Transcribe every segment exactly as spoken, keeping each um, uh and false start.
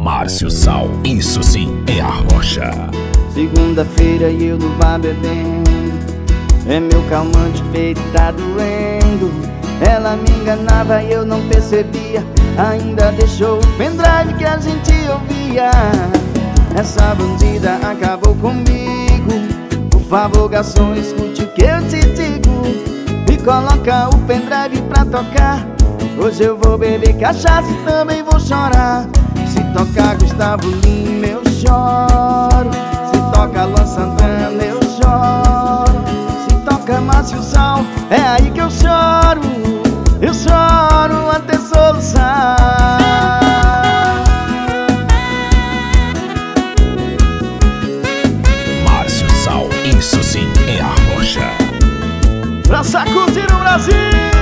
Márcio Sal, isso sim é a rocha. Segunda-feira e eu no bar bebendo, é meu calmante peito tá doendo. Ela me enganava e eu não percebia, ainda deixou o pendrive que a gente ouvia. Essa bandida acabou comigo. Por favor, garçom, escute o que eu te digo e coloca o pendrive pra tocar. Hoje eu vou beber cachaça e também vou chorar. Se tocar Gustavo Lima eu choro, se toca Luan Santana eu choro, se toca Márcio Sal é aí que eu choro. Eu choro até soluçar. Márcio Sal, isso sim é a rocha. Pra sacudir o Brasil.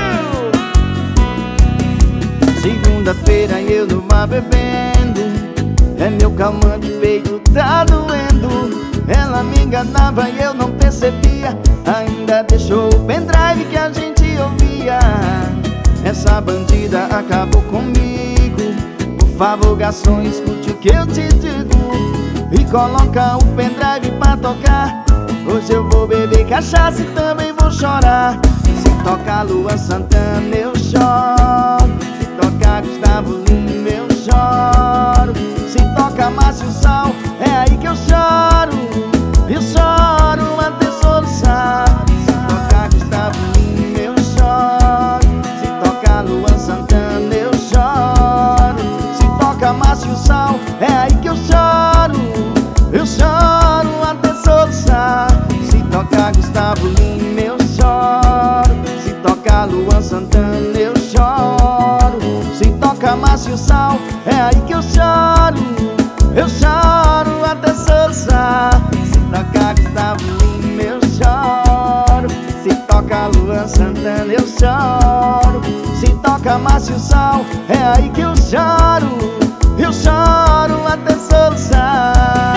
Segunda-feira e eu no bar bebendo, é meu calmante peito tá doendo. Ela me enganava e eu não percebia, ainda deixou o pendrive que a gente ouvia. Essa bandida acabou comigo. Por favor, garçom, escute o que eu te digo e coloca o pendrive pra tocar. Hoje eu vou beber cachaça e também vou chorar. Se tocar Luan Santana eu choro, se tocar Gustavo Lima eu choro, se toca Márcio Sal é aí que eu choro. Eu choro até soluçar. Se tocar Gustavo Lima eu choro, se tocar Luan Santana eu choro, se toca Márcio Sal é aí que eu choro. Eu choro até soluçar. Se tocar Gustavo Lima eu choro, se tocar Luan Santana eu choro, se toca Márcio Sal é aí que eu choro. Eu choro até soluçar. Se tocar Gustavo Lima eu choro, se toca Luan Santana eu choro, se toca Márcio Sal é aí que eu choro. Eu choro até soluçar.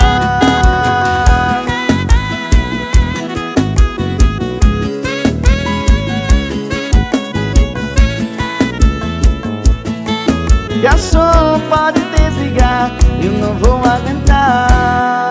Garçom, pode desligar, eu não vou aguentar.